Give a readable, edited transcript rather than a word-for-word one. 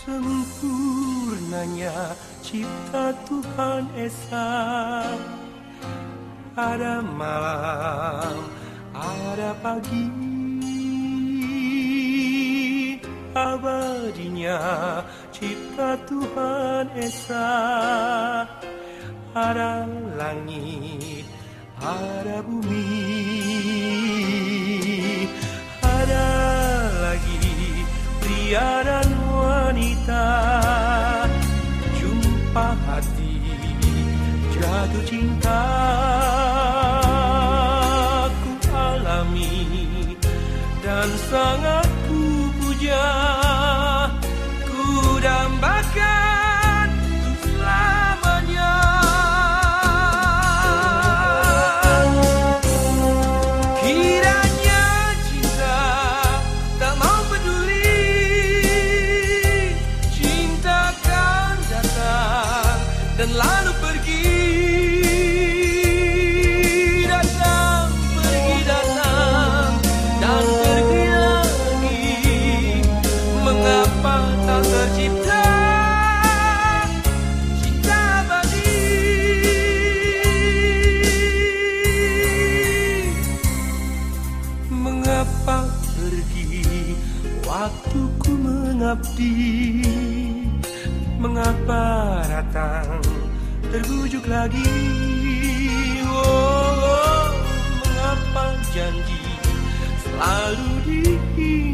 Sempurnanya cipta Tuhan Esa. Ada malam, ada pagi, abadinya cipta Tuhan Esa. Ada langit, ada bumi, ada lagi pria dan wanita. Jumpa hati, jatuh cinta, ku alami dan sangat ku puja. Ku dambakan untuk selamanya. Kiranya cinta tak mau peduli, cinta kan datang dan lalu pergi. Datang, pergi, datang dan pergi lagi. Mengapa tak tercipta cinta abadi? Mengapa pergi waktuku mengabdi? Mengapa datang terbujuk lagi? Oh, mengapa janji selalu dihianati?